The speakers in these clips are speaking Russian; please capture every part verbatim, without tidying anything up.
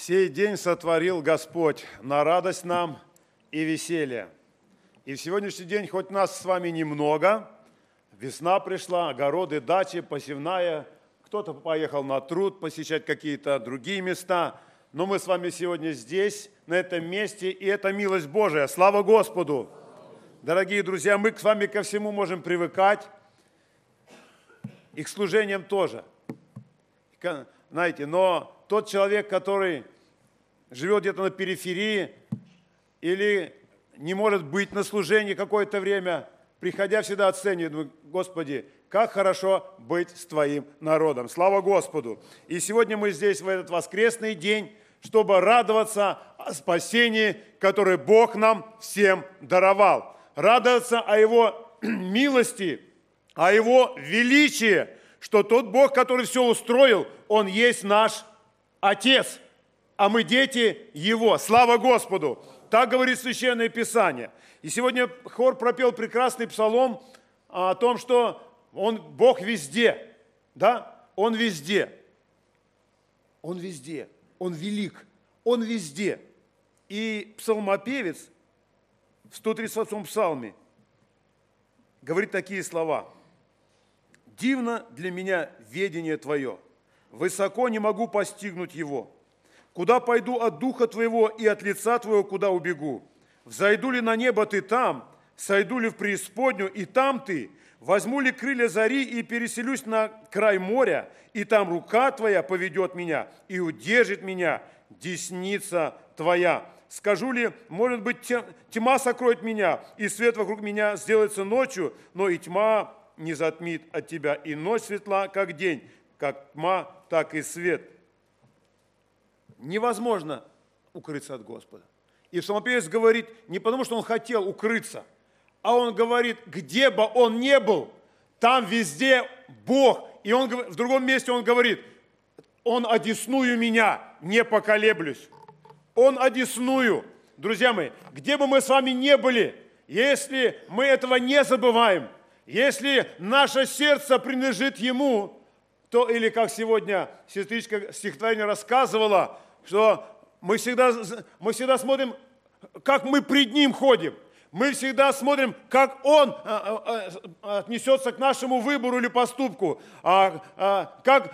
Сей день сотворил Господь на радость нам и веселье. И в сегодняшний день, хоть нас с вами немного, весна пришла, огороды, дачи, посевная, кто-то поехал на труд, посещать какие-то другие места, но мы с вами сегодня здесь, на этом месте, и это милость Божия. Слава Господу! Дорогие друзья, мы с вами ко всему можем привыкать, и к служениям тоже. Знаете, но тот человек, который живет где-то на периферии или не может быть на служении какое-то время, приходя всегда оценивает, думает: Господи, как хорошо быть с Твоим народом. Слава Господу! И сегодня мы здесь в этот воскресный день, чтобы радоваться о спасении, которое Бог нам всем даровал. Радоваться о Его милости, о Его величии, что тот Бог, который все устроил, Он есть наш Отец, а мы дети Его. Слава Господу! Так говорит Священное Писание. И сегодня хор пропел прекрасный псалом о том, что Он, Бог везде, да? Он везде. Он везде. Он велик. Он везде. И псалмопевец в сто тридцать восьмом псалме говорит такие слова. «Дивно для меня ведение Твое, высоко не могу постигнуть его. Куда пойду от духа Твоего и от лица Твоего, куда убегу? Взойду ли на небо Ты там, сойду ли в преисподнюю, и там Ты? Возьму ли крылья зари и переселюсь на край моря, и там рука Твоя поведет меня, и удержит меня десница Твоя? Скажу ли, может быть, тьма сокроет меня, и свет вокруг меня сделается ночью, но и тьма не затмит от Тебя, и ночь светла, как день, как тьма, так и свет». Невозможно укрыться от Господа. И псалмопевец говорит не потому, что он хотел укрыться, а он говорит, где бы он ни был, там везде Бог. И он, в другом месте он говорит, Он одесную меня, не поколеблюсь. Он одесную. Друзья мои, где бы мы с вами ни были, если мы этого не забываем, если наше сердце принадлежит Ему, то, или как сегодня сестричка стихотворение рассказывала, что мы всегда, мы всегда смотрим, как мы пред Ним ходим. Мы всегда смотрим, как Он отнесется к нашему выбору или поступку, как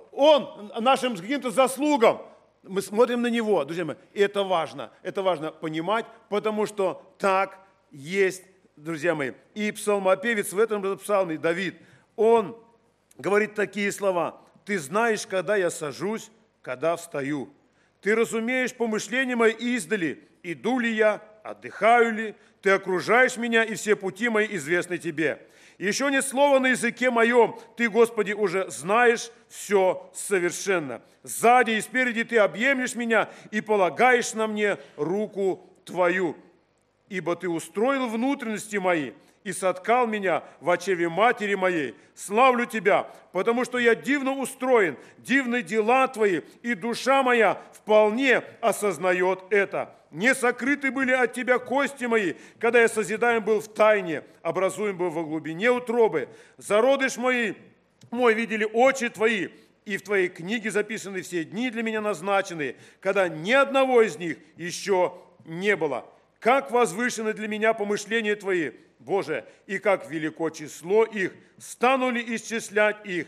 Он нашим каким-то заслугам. Мы смотрим на Него, друзья мои, и это важно. Это важно понимать, потому что так есть, друзья мои. И псалмопевец в этом псалме, Давид, он говорит такие слова. «Ты знаешь, когда я сажусь, когда встаю. Ты разумеешь помышления мои издали, иду ли я, отдыхаю ли. Ты окружаешь меня, и все пути мои известны Тебе. Еще нет слова на языке моем. Ты, Господи, уже знаешь все совершенно. Сзади и спереди Ты объемлешь меня и полагаешь на мне руку Твою. Ибо Ты устроил внутренности мои и соткал меня в очреве матери моей. Славлю Тебя, потому что я дивно устроен, дивны дела Твои, и душа моя вполне осознает это. Не сокрыты были от Тебя кости мои, когда я созидаем был в тайне, образуем был во глубине утробы. Зародыш мои, мой видели очи Твои, и в Твоей книге записаны все дни для меня назначенные, когда ни одного из них еще не было. Как возвышены для меня помышления Твои, Боже, и как велико число их, стану ли исчислять их?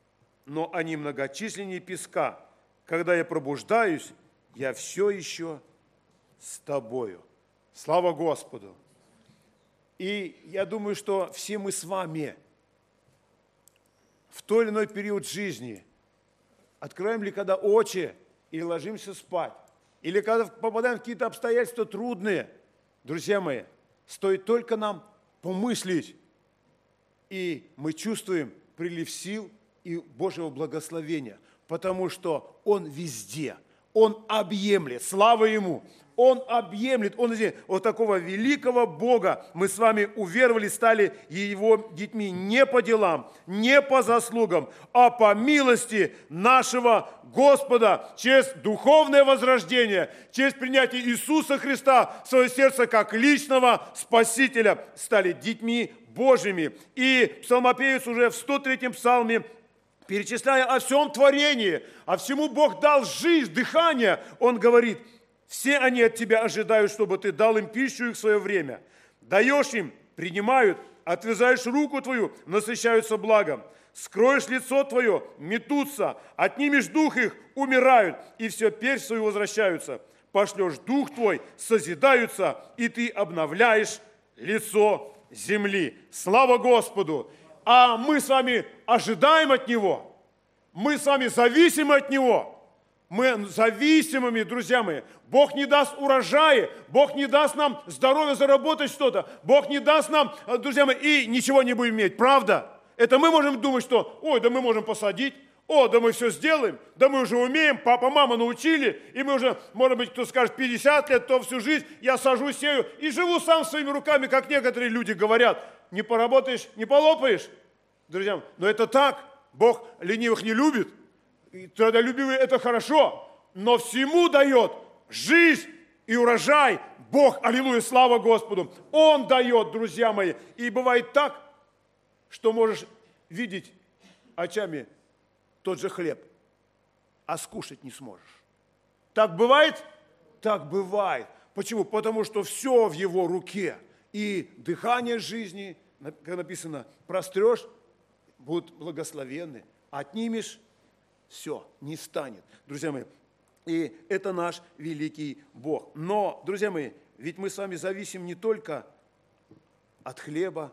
Но они многочисленнее песка. Когда я пробуждаюсь, я все еще с Тобою. Слава Господу! И я думаю, что все мы с вами в той или иной период жизни откроем ли когда очи или ложимся спать, или когда попадаем в какие-то обстоятельства трудные, друзья мои, стоит только нам помыслить, и мы чувствуем прилив сил и Божьего благословения, потому что Он везде, Он объемлет, слава Ему, Он объемлет, Он здесь. Вот такого великого Бога мы с вами уверовали, стали Его детьми не по делам, не по заслугам, а по милости нашего Господа, через духовное возрождение, через принятие Иисуса Христа в свое сердце как личного Спасителя, стали детьми Божьими. И псалмопевец уже в сто третьем псалме перечисляя о всем творении, а всему Бог дал жизнь, дыхание, Он говорит, все они от тебя ожидают, чтобы ты дал им пищу их в свое время. Даешь им, принимают, отвязаешь руку твою, насыщаются благом. Скроешь лицо твое, метутся, отнимешь дух их, умирают, и все перь свою возвращаются. Пошлешь дух твой, созидаются, и ты обновляешь лицо земли. Слава Господу! А мы с вами ожидаем от Него. Мы с вами зависимы от Него. Мы зависимыми, друзья мои. Бог не даст урожаи, Бог не даст нам здоровье заработать что-то, Бог не даст нам, друзья мои, и ничего не будем иметь. Правда? Это мы можем думать, что, ой, да мы можем посадить, о, да мы все сделаем, да мы уже умеем, папа, мама научили, и мы уже, может быть, кто скажет, пятьдесят лет, то всю жизнь я сажу, сею и живу сам своими руками, как некоторые люди говорят. Не поработаешь, не полопаешь. Друзья, но это так. Бог ленивых не любит. И трудолюбивые это хорошо, но всему дает жизнь и урожай. Бог, аллилуйя, слава Господу. Он дает, друзья мои. И бывает так, что можешь видеть очами тот же хлеб, а скушать не сможешь. Так бывает? Так бывает. Почему? Потому что все в его руке. И дыхание жизни, как написано, прострешь, будут благословенны. Отнимешь, все, не станет. Друзья мои, и это наш великий Бог. Но, друзья мои, ведь мы с вами зависим не только от хлеба,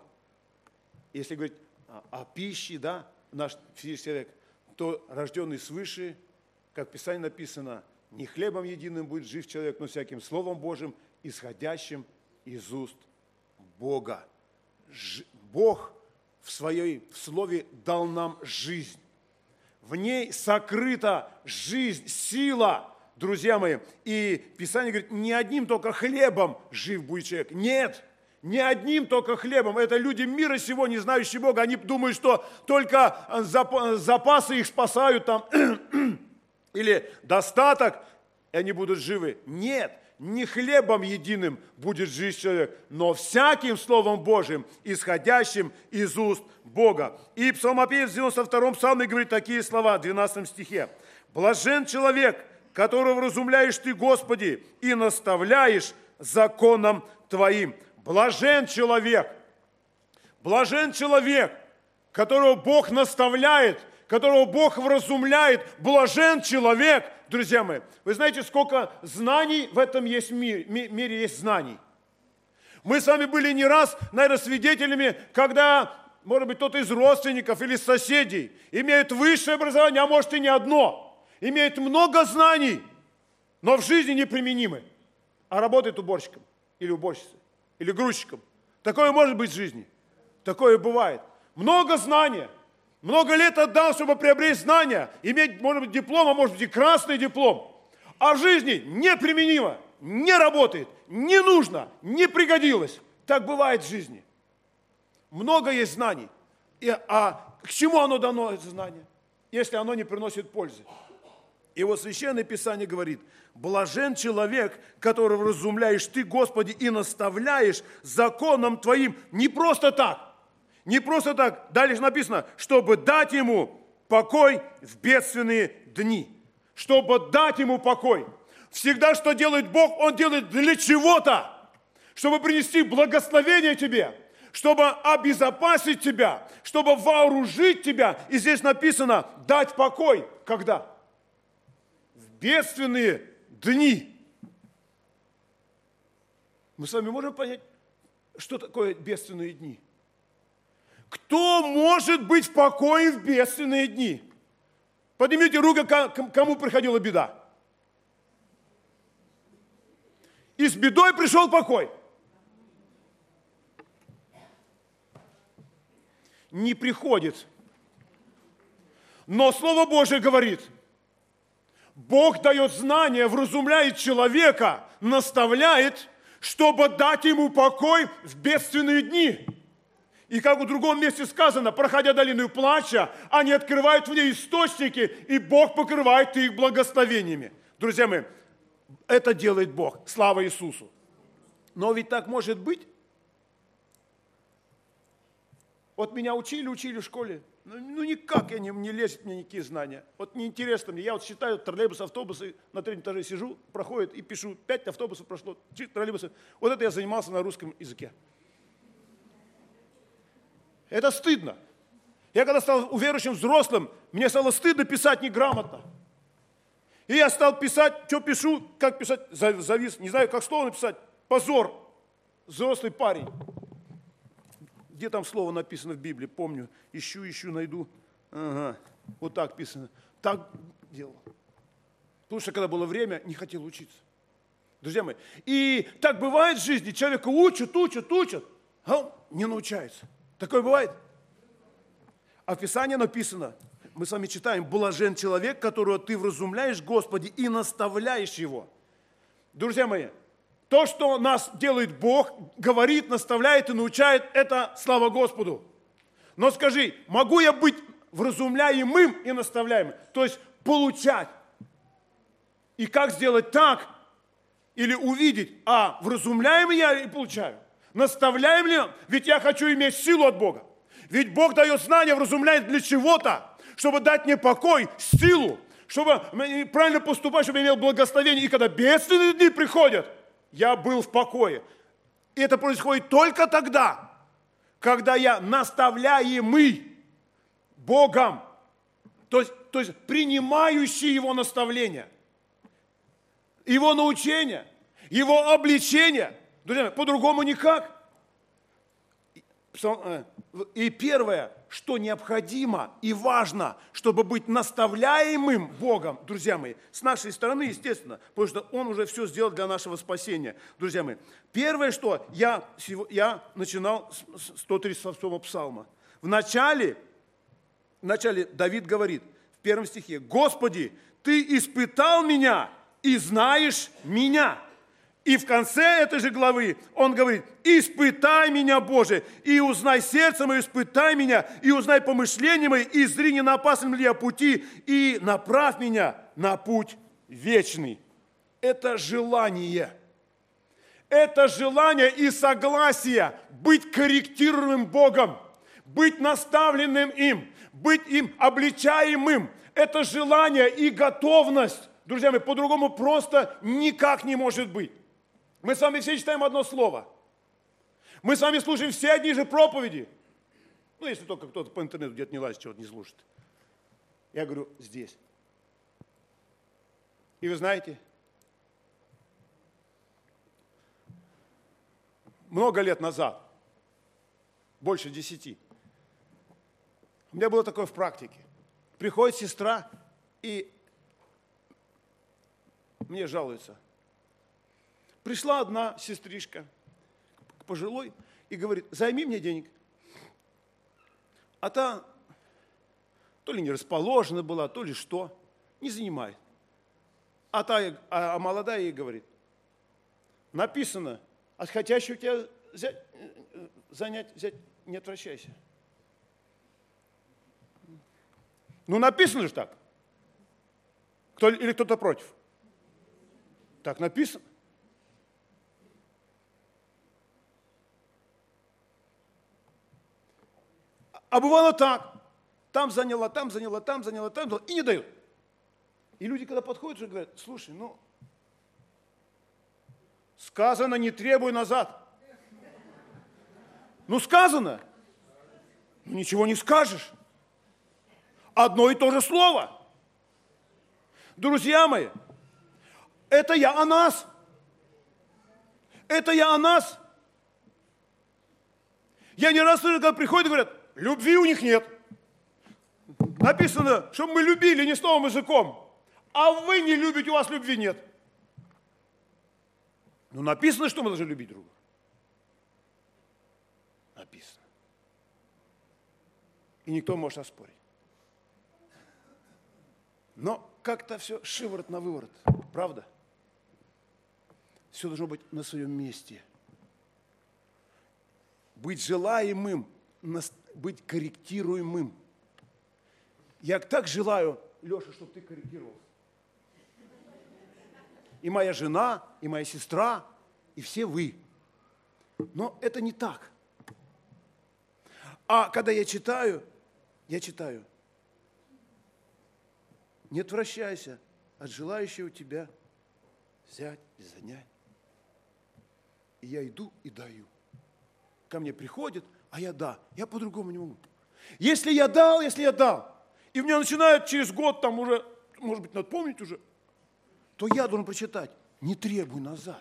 если говорить о, о пище, да, наш физический человек, то рожденный свыше, как в Писании написано, не хлебом единым будет жив человек, но всяким Словом Божьим, исходящим из уст Бога. Ж, Бог в своей в Слове дал нам жизнь. В ней сокрыта жизнь, сила, друзья мои. И Писание говорит, не одним только хлебом жив будет человек. Нет, не одним только хлебом. Это люди мира сего, не знающие Бога. Они думают, что только запасы их спасают там, или достаток, и они будут живы. Нет, не хлебом единым будет жить человек, но всяким Словом Божьим, исходящим из уст Бога. И псалмопевец в девяносто втором псалме говорит такие слова в двенадцатом стихе. «Блажен человек, которого вразумляешь ты, Господи, и наставляешь законом Твоим». Блажен человек, блажен человек, которого Бог наставляет, которого Бог вразумляет. Блажен человек, друзья мои. Вы знаете, сколько знаний в этом есть мире, мире есть знаний. Мы с вами были не раз, наверное, свидетелями, когда, может быть, кто-то из родственников или соседей имеет высшее образование, а может и не одно, имеет много знаний, но в жизни неприменимы, а работает уборщиком или уборщицей, или грузчиком. Такое может быть в жизни. Такое бывает. Много знания. Много лет отдал, чтобы приобрести знания. Иметь, может быть, диплом, а может быть и красный диплом. А в жизни неприменимо, не работает, не нужно, не пригодилось. Так бывает в жизни. Много есть знаний. И, а к чему оно дано, это знание, если оно не приносит пользы? И вот Священное Писание говорит, блажен человек, которого вразумляешь ты, Господи, и наставляешь законом Твоим. Не просто так, не просто так. Дальше написано, чтобы дать ему покой в бедственные дни. Чтобы дать ему покой. Всегда, что делает Бог, Он делает для чего-то. Чтобы принести благословение тебе, чтобы обезопасить тебя, чтобы вооружить тебя. И здесь написано, дать покой. Когда? Бедственные дни. Мы с вами можем понять, что такое бедственные дни? Кто может быть в покое в бедственные дни? Поднимите руку, кому приходила беда. И с бедой пришел покой. Не приходит. Но Слово Божие говорит, Бог дает знания, вразумляет человека, наставляет, чтобы дать ему покой в бедственные дни. И как в другом месте сказано, проходя долину плача, они открывают в ней источники, и Бог покрывает их благословениями. Друзья мои, это делает Бог. Слава Иисусу. Но ведь так может быть. Вот меня учили, учили в школе. Ну, ну никак я не, не лезет мне никакие знания. Вот неинтересно мне. Я вот считаю троллейбусы, автобусы, на третьем этаже сижу, проходит и пишу, пять автобусов прошло, троллейбусы. Вот это я занимался на русском языке. Это стыдно. Я когда стал уверующим взрослым, мне стало стыдно писать неграмотно. И я стал писать, что пишу, как писать, завис, не знаю, как слово написать, позор, взрослый парень. Где там слово написано в Библии, помню, ищу, ищу, найду. Ага, вот так писано. Так делал. Потому что когда было время, не хотел учиться. Друзья мои, и так бывает в жизни, человека учат, учат, учат, а он не научается. Такое бывает. А в Писании написано, мы с вами читаем, блажен человек, которого ты вразумляешь, Господи, и наставляешь его. Друзья мои, то, что нас делает Бог, говорит, наставляет и научает, это слава Господу. Но скажи, могу я быть вразумляемым и наставляемым? То есть получать. И как сделать так? Или увидеть, а вразумляем ли я и получаю? Наставляем ли? Ведь я хочу иметь силу от Бога. Ведь Бог дает знания, вразумляет для чего-то, чтобы дать мне покой, силу, чтобы правильно поступать, чтобы я имел благословение. И когда бедственные дни приходят, я был в покое. И это происходит только тогда, когда я наставляемый Богом, то есть, то есть принимающий Его наставления, Его научения, Его обличения. Друзья, по-другому никак. И первое, что необходимо и важно, чтобы быть наставляемым Богом, друзья мои, с нашей стороны, естественно, потому что Он уже все сделал для нашего спасения. Друзья мои, первое, что я, я начинал с сто тридцать восьмого псалма. В начале, в начале Давид говорит, в первом стихе, «Господи, Ты испытал меня и знаешь меня». И в конце этой же главы он говорит, испытай меня, Боже, и узнай сердце мое, испытай меня, и узнай помышления мои, и зри, не на опасном ли я пути, и направь меня на путь вечный. Это желание. Это желание и согласие быть корректируемым Богом, быть наставленным им, быть им обличаемым. Это желание и готовность. Друзья мои, по-другому просто никак не может быть. Мы с вами все читаем одно слово. Мы с вами слушаем все одни же проповеди. Ну, если только кто-то по интернету где-то не лазит, чего-то не слушает. Я говорю, здесь. И вы знаете, много лет назад, больше десяти, у меня было такое в практике. Приходит сестра и мне жалуется. Пришла одна сестричка к пожилой и говорит, займи мне денег. А та то ли не расположена была, то ли что, не занимает. А, та, а молодая ей говорит, написано, от хотящего тебя взять, занять, взять, не отвращайся. Ну, написано же так. Кто, или кто-то против? Так написано. А бывало так. Там заняла, там заняла, там заняла, там заняла, и не дают. И люди, когда подходят, уже говорят, слушай, ну, сказано, не требуй назад. Ну, сказано. Ну, ничего не скажешь. Одно и то же слово. Друзья мои, это я о нас. Это я о нас. Я не раз слышу, когда приходят и говорят, любви у них нет. Написано, чтобы мы любили не словом языком. А вы не любите, у вас любви нет. Ну, написано, что мы должны любить друга. Написано. И никто может оспорить. Но как-то все шиворот на выворот. Правда? Все должно быть на своем месте. Быть желаемым, быть корректируемым. Я так желаю, Леша, чтобы ты корректировался. И моя жена, и моя сестра, и все вы. Но это не так. А когда я читаю, Я читаю. Не отвращайся от желающего тебя взять и занять. И я иду и даю. Ко мне приходит, а я да. Я по-другому не могу. Если я дал, если я дал, и у меня начинает через год там уже, может быть, надо помнить уже, то я должен прочитать, не требуй назад.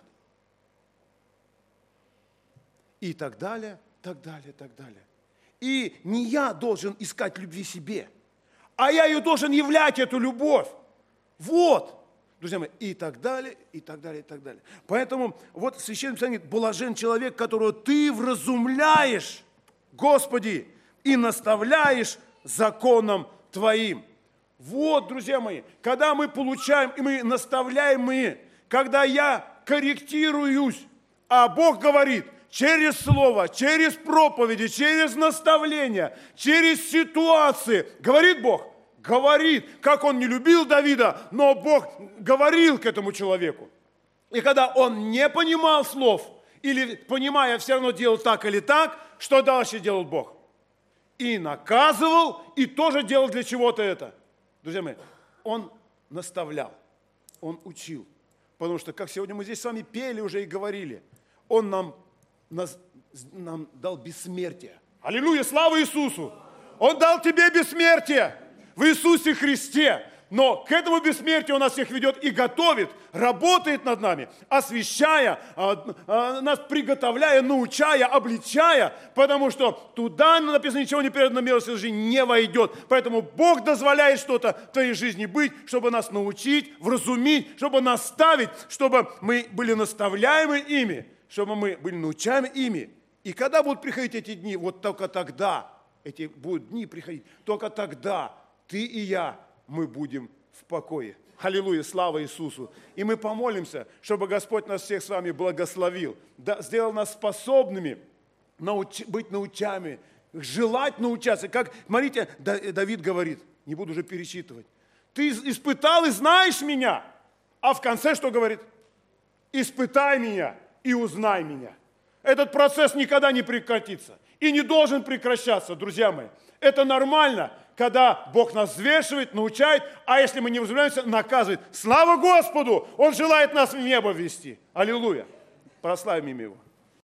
И так далее, так далее, так далее. И не я должен искать любви себе, а я ее должен являть, эту любовь. Вот. Друзья мои, и так далее, и так далее, и так далее. Поэтому вот в Священном Писании говорит, блажен человек, которого ты вразумляешь, Господи, и наставляешь законом Твоим. Вот, друзья мои, когда мы получаем, и мы наставляем мы, когда я корректируюсь, а Бог говорит, через слово, через проповеди, через наставления, через ситуации, говорит Бог, говорит, как он не любил Давида, но Бог говорил к этому человеку. И когда он не понимал слов, или, понимая, все равно делал так или так, что дальше делал Бог? И наказывал, и тоже делал для чего-то это. Друзья мои, он наставлял, он учил. Потому что, как сегодня мы здесь с вами пели уже и говорили, он нам, нас, нам дал бессмертие. Аллилуйя, слава Иисусу! Он дал тебе бессмертие в Иисусе Христе. Но к этому бессмертию Он нас всех ведет и готовит, работает над нами, освящая, нас приготовляя, научая, обличая, потому что туда, написано, ничего не передано милости жизни не войдет. Поэтому Бог дозволяет что-то в твоей жизни быть, чтобы нас научить, вразумить, чтобы наставить, чтобы мы были наставляемы ими, чтобы мы были научаемы ими. И когда будут приходить эти дни, вот только тогда, эти будут дни приходить, только тогда ты и я, мы будем в покое. Аллилуйя, слава Иисусу. И мы помолимся, чтобы Господь нас всех с вами благословил, да, сделал нас способными науч, быть научами, желать научаться. Как, смотрите, Давид говорит, не буду уже перечитывать, ты испытал и знаешь меня. А в конце что говорит? Испытай меня и узнай меня. Этот процесс никогда не прекратится и не должен прекращаться, друзья мои. Это нормально, когда Бог нас взвешивает, научает, а если мы не взвешиваемся, наказывает. Слава Господу! Он желает нас в небо ввести. Аллилуйя! Прославим имя Его.